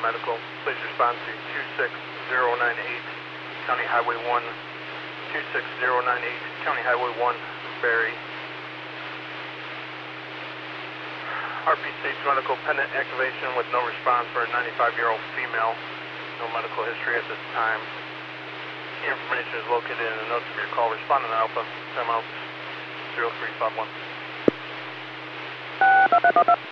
medical. Please respond to 26098 County Highway 1, 26098 County Highway 1, Barry. RP States Medical pendant activation with no response for a 95-year-old female. No medical history at this time. Information is located in the notes of your call. Responding to Alpha, timeout 0351.